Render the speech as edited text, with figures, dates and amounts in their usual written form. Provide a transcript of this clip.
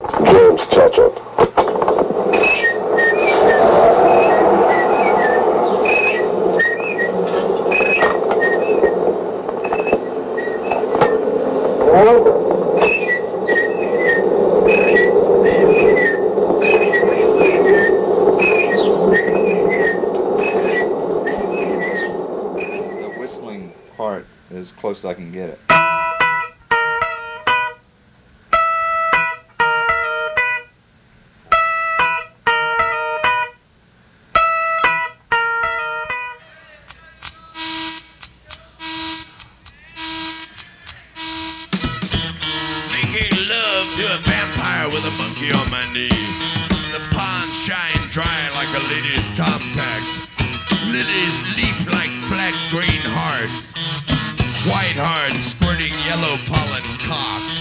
James Churchill. The whistling part as close as I can get it. Making love to a vampire with a monkey on my knee. The pond shine dry like a lady's compact. Lilies leap like flat green hearts. White hearts squirting yellow pollen cocked.